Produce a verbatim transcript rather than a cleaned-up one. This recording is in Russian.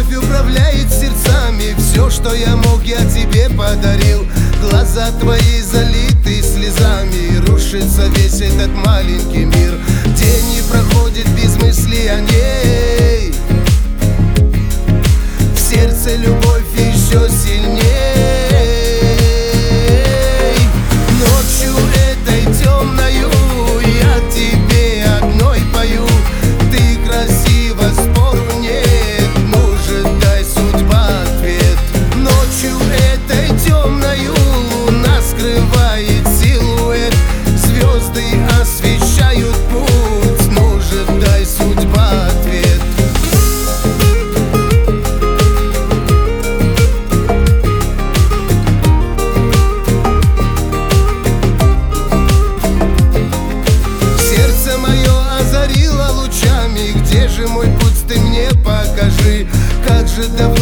любовь управляет сердцами. Все, что я мог, я тебе подарил. Глаза твои залиты слезами. Рушится весь этот маленький мир. День не проходит без мысли о ней. В сердце любовь еще сильней. Ночью этой темною я тебе одной пою. Ты красива, спору нет, может, дай судьба ответ. Ночью этой темною луна скрывает силуэт. Звезды освещают путь, может, дай судьба ответ. Сердце мое озарило лучами. Где же мой путь, ты мне покажи. Как же давно